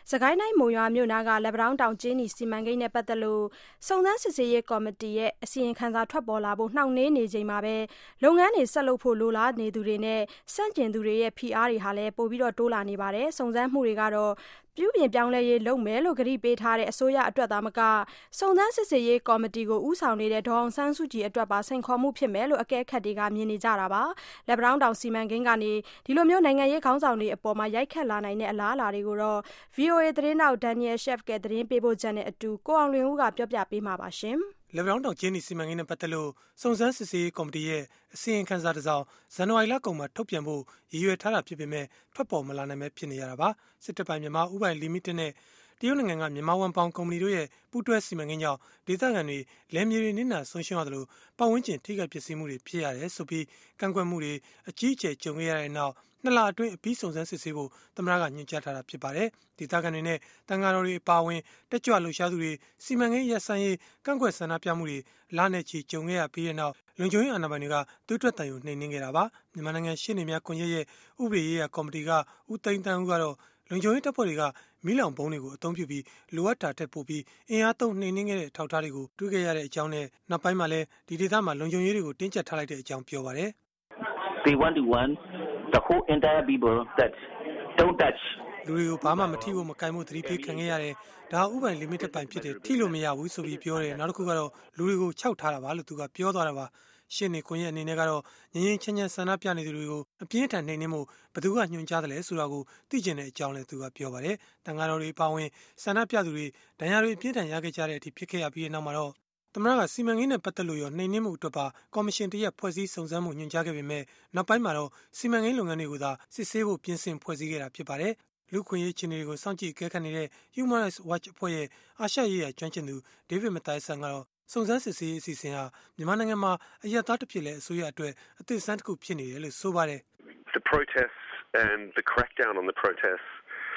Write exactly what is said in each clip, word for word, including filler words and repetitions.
စကိုင်းတိုင်းမုံရွာမြို့နာကလက်ပံတောင်ကျင်းနီစီမံကိန်းနဲ့ပတ်သက်လို့စုံစမ်းစစ်ဆေးရေးကော်မတီရဲ့အစီရင်ခံစာထွက်ပေါ်လာဖို့နှောင့်နှေးနေချိန်မှာပဲလုပ်ငန်းတွေဆက်လုပ်ဖို့လိုလားနေသူတွေနဲ့စန့်ကျင်သူတွေရဲ့ဖိအားတွေဟာလည်းပိုပြီးတိုးလာနေပါတယ်။စုံစမ်းမှုတွေကတော့ပြုပြင်ပြောင်းလဲရေးလုပ်မယ်လို့ကတိပေးထားတဲ့အစိုးရအတွက်သာမကစုံစမ်းစစ်ဆေးရေးကော်မတီကိုဦးဆောင်နေတဲ့ဒေါ်အောင်ဆန်းစုကြည်အတွက်ပါစိန်ခေါ်မှုဖြစ်မယ်လို့အကဲခတ်တွေကမြင်နေကြတာပါ။လက်ပံတောင်စီမံကိန်းကနေဒီလိုမျိုးနိုင်ငံရေးခေါင်းဆောင်တွေအပေါ်မှာရိုက်ခတ်လာနိုင်တဲ့အလားအလာတွေကိုတော့ ဗွီအိုအေ သတင်းထောက် Daniel Sheff ကသတင်းပေးပို့ချက်နဲ့အတူကိုအောင်လွင်ဦးကပြောပြပေးမှာပါရှင်။လက်ပံတောင်ကျင်းနီစီမံကိန်းနဲ့ပတ်သက်လို့စုံစမ်းစစ်ဆေးရေးကော်မတီရဲ့အစီရင်ခံစာတစ်စောင်ဇန်နဝါရီလကုန်မှာထုတ်ပြန်ဖို့ရည်ရွယ်ထားတာဖြစ်ပေမဲ့ထွက်ပေါ်မလာနိုင်ပဲဖြစ်နေရတာပါ။စစ်တပ်ပိုင်မြန်မာဥပိုင်လီမိတက်နဲ့တရုတ်နိုင်ငံကမြန်မာဝန်ပေါင်ကုမ္ပဏီတို့ရဲ့ပူးတွဲစီမံကိန်းကြောင့်ဒေသခံတွေလယ်မြေတွေနစ်နာဆုံးရှုံးရသလိုပတ်ဝန်းကျင်ထိခိုက်ပျက်စီးမှုတွေဖြစ်ရတယ်ဆိုပြီးကန့်ကွက်မှုတွေအကြီးအကျယ်ကြုံခဲ့ရတဲ့နောက်နှစ်လအတွင်းအပြီးစုံစမ်းစစ်ဆေးဖို့သမ္မတကညွှန်ကြားထားတာဖြစ်ပါတယ်။ဒေသခံတွေနဲ့တန်ဃာတော်တွေအပါအဝင်တက်ကြွလှုပ်ရှားသူတွေစီမံကိန်းရပ်ဆိုင်းရေးကန့်ကွက်ဆန္ဒပြမှုတွေလနဲ့ချီကြုံခဲ့ရပြီးတဲ့နောက်လုံခြုံရေးအာဏာပိုင်တွေကသွေးထွက်တန်ယူနှိမ်နင်းခဲ့တာပါ။မြန်မာနိုင်ငံရှေ့နေများကွန်ရက်ရဲ့ဥပဒေရေးရာကော်မတီကဦးသိန်းတန်းဦးကတော့လုံခြုံရေးတပ်ဖွဲ့တွေကမီးလောင်ပုံးတွေကိုအသုံးပြုပြီးလိုအပ်တာထက်ပိုပြီးအင်အားသုံးနှိမ်နင်းခဲ့တဲ့ထောက်ထားတွေကိုတွေ့ခဲ့ရတဲ့အကြောင်းနဲ့နောက်ပိုင်းမှာလည်းဒီဒေသမှာလုံခြုံရေးတွေကိုတင်းကျပ်ထားလိုက်တဲ့အကြောင်းပြောပါတယ်။ They want to want the whole entire people that don't touch လူတွေကိုဘာမှမထိဖို့မကိုင်ဖို့သတိပေးခံခဲ့ရတယ်။ဒါဥပိုင်လီမိတက်ပိုင်ဖြစ်တယ်ထိလို့မရဘူးဆိုပြီးပြောတယ်။နောက်တစ်ခုကတော့လူတွေကိုခြောက်ထားတာပါလို့သူကပြောသွားတာပါ။ရှင်းနေခွင့်ရဲ့အနေနဲ့ကတော့ငင်းငင်းချမ်းချမ်းဆန္ဒပြနေသူတွေကိုအပြင်းထန်နှိမ်နင်းမှုဘသူကညွှန်ကြားတယ်လဲဆိုတာကိုသိကျင်တဲ့အကြောင်းလည်းသူကပြောပါတယ်။တန်ဃာတော်တွေပါဝင်ဆန္ဒပြသူတွေဒဏ်ရာတွေအပြင်းထန်ရခဲ့ကြတဲ့အထိဖြစ်ခဲ့ရပြီးတဲ့နောက်မှာတော့သမ္မတကစီမံကိန်းနဲ့ပတ်သက်လို့ရောနှိမ်နင်းမှုအတွက်ပါကော်မရှင်တရက်ဖွဲ့စည်းစုံစမ်းမှုညွှန်ကြားခဲ့ပေမဲ့နောက်ပိုင်းမှာတော့စီမံကိန်းလုပ်ငန်းတွေကိုသာစစ်ဆေးဖို့ပြင်ဆင်ဖွဲ့စည်းခဲ့တာဖြစ်ပါတယ်။လူခွင့်ရေးချင်းတွေကိုစောင့်ကြည့်အကဲခတ်နေတဲ့ Human Rights Watch အဖွဲ့ရဲ့အာရှရေးရာကျွမ်းကျင်သူ David Mathiasen ကတော့စုံစမ်းစစ်ဆေးရေးအစီအစဉ်ဟာမြန်မာနိုင်ငံမှာအရပ်သားတစ်ဖြစ်လဲအစိုးရအတွက်အသစ်ဆန်းတစ်ခုဖြစ်နေတယ်လို့ဆိုပါတယ်။ The protests and the crackdown on the protests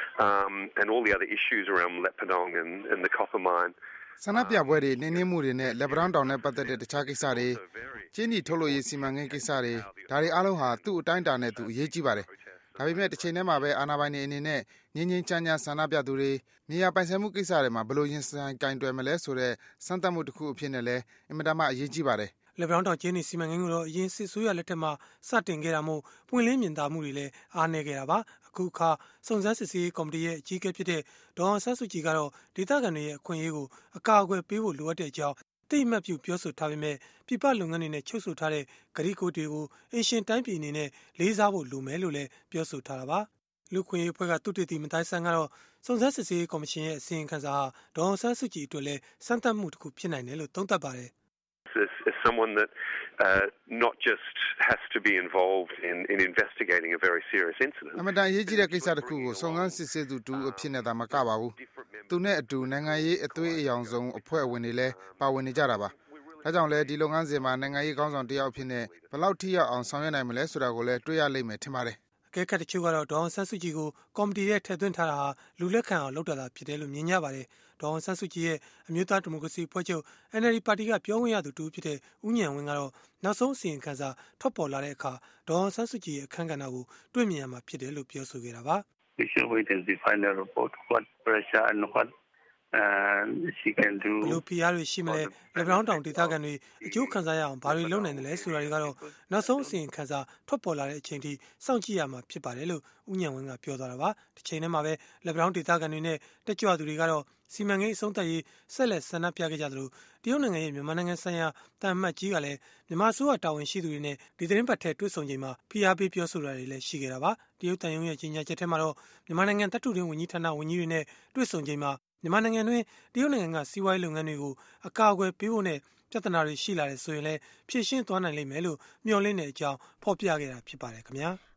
um and all the other issues around Lepidong and and the copper mine ဆန္ဒပြပွဲတွေနှင်းနှင်းမှုတွေနဲ့လက်ပံတောင်နဲ့ပတ်သက်တဲ့တခြားကိစ္စတွေကျင်းနီထုတ်လို့ရေးစီမံကိန်းကိစ္စတွေဒါတွေအားလုံးဟာသူ့အတိုင်းအတာနဲ့သူအရေးကြီးပါတယ်ဒါပေမဲ့တစ်ချိန်တည်းမှာပဲအာဏာပိုင်တွေအနေနဲ့ငင်းငင်းချမ်းချမ်းဆန္ဒပြသူတွေမြေယာပိုင်ဆိုင်မှုကိစ္စတွေမှာဘလို့ရင်ဆိုင်ကင်တွယ်မလဲဆိုတဲ့စမ်းသပ်မှုတစ်ခုအဖြစ်နဲ့လည်းအင်မတန်မှအရေးကြီးပါတယ်လက်ပံတောင်ကျင်းနီစီမံကိန်းကိုတော့အရင်စစ်ဆိုးရလက်ထက်မှာစတင်ခဲ့တာမို့ပွင့်လင်းမြင်သာမှုတွေလည်းအားနည်းခဲ့တာပါအခုအခါစုံစမ်းစစ်ဆေးရေးကော်မတီရဲ့အကြီးအကဲဖြစ်တဲ့ဒေါ်အောင်ဆန်းစုကြည်ကတော့ဒေသခံတွေရဲ့အခွင့်အရေးကိုအကာအကွယ်ပေးဖို့လိုအပ်တဲ့အကြောင်းတိမှတ်ပြုပြောဆိုထားပေမဲ့ပြပလုပ်ငန်းတွေနဲ့ချုပ်ဆိုထားတဲ့ဂရိကိုတွေကိုအင်ရှင်တိုင်းပြည်အနေနဲ့လေးစားဖို့လိုမယ်လို့လည်းပြောဆိုထားတာပါလူခွင့်ရေးအဖွဲ့ကသူတည်တည်မတိုင်းဆန်းကတော့စုံစမ်းစစ်ဆေးရေးကော်မရှင်ရဲ့အစီရင်ခံစာဟာဒေါ်အောင်ဆန်းစုကြည်အတွက်လည်းစမ်းသပ်မှုတစ်ခုဖြစ်နိုင်တယ်လို့သုံးသပ်ပါတယ် As, as someone that uh, not just has to be involved in, in investigating a very serious incident. အမှန်တန်အရေးကြီးတဲ့ကိစ္စတစ်ခုကိုစုံစမ်းစစ်ဆေးသူတူအဖြစ်နဲ့သာမကပါဘူး။သူနဲ့အတူနိုင်ငံရေးအသွေးအယောင်ဆုံးအဖွဲ့ဝင်တွေလည်းပါဝင်နေကြတာပါ။ဒါကြောင့်လည်းဒီလုပ်ငန်းစဉ်မှာနိုင်ငံရေးခေါင်းဆောင်တစ်ယောက်အဖြစ်နဲ့ဘယ်လောက်ထိရောက်အောင်ဆောင်ရွက်နိုင်မလဲဆိုတာကိုလည်းတွေ့ရလိမ့်မယ်ထင်ပါတယ်။အကဲခတ်တချို့ကတော့ဒေါအောင်ဆန်းစုကြည်ကိုကော်မတီရဲ့ထည့်သွင်းထားတာဟာလူလက်ခံအောင်လုပ်တာလားဖြစ်တယ်လို့မြင်ကြပါတယ်။ဒေါအောင်ဆန်းစုကြည်ရဲ့အမျိုးသားဒီမိုကရေစီအဖွဲ့ချုပ် N L D ပါတီကပြောခွင့်ရသူတူဖြစ်တဲ့ဦးဉာဏ်ဝင်းကတော့နောက်ဆုံးအစီရင်ခံစာထွက်ပေါ်လာတဲ့အခါဒေါအောင်ဆန်းစုကြည်ရဲ့အခမ်းကဏ္ဍကိုတွေ့မြင်ရမှာဖြစ်တယ်လို့ပြောဆိုခဲ့တာပါ။ We should wait and see final report what pressure and what and she can do ဘလို့ P R တွေရှိမလဲလက်ပံတောင်ဒေသခံတွေအကျိုးခံစားရအောင်ဘာတွေလုပ်နိုင်တယ်လဲဆိုတာတွေကတော့နောက်ဆုံးအစီရင်ခံစာထွက်ပေါ်လာတဲ့အချိန်ထိစောင့်ကြည့်ရမှာဖြစ်ပါတယ်လို့ဦးဉာဏ်ဝင်းကပြောသွားတာပါတစ်ချိန်တည်းမှာပဲလက်ပံဒေသခံတွေနဲ့တက်ကြွသူတွေကတော့စီမံကိန်းအဆုံးသတ်ရေးဆက်လက်ဆန္ဒပြခဲ့ကြသလိုတရုတ်နိုင်ငံရဲ့မြန်မာနိုင်ငံဆိုင်ရာတန်မှတ်ကြီးကလည်းမြန်မာစိုးရတာဝန်ရှိသူတွေနဲ့ဒီသတင်းပတ်ထဲတွေ့ဆုံချိန်မှာ P R ပေးပြောဆိုတာတွေလည်းရှိခဲ့တာပါတရုတ်တန်ယုံရဲ့ကြီးညာချက်ထဲမှာတော့မြန်မာနိုင်ငံတပ်ထုတွင်းဝန်ကြီးဌာနဝန်ကြီးတွေနဲ့တွေ့ဆုံချိန်မှာမြန်မာနိုင်ငံတွင်တရုတ်နိုင်ငံကစီးပွားရေးလုပ်ငန်းတွေကိုအကာအကွယ်ပေးဖို့နဲ့ပြဿနာတွေရှိလာတယ်ဆိုရင်လည်းဖြေရှင်းသွားနိုင်လိမ့်မယ်လို့မျှော်လင့်တဲ့အကြောင်းဖော်ပြခဲ့တာဖြစ်ပါတယ်ခင်ဗျာ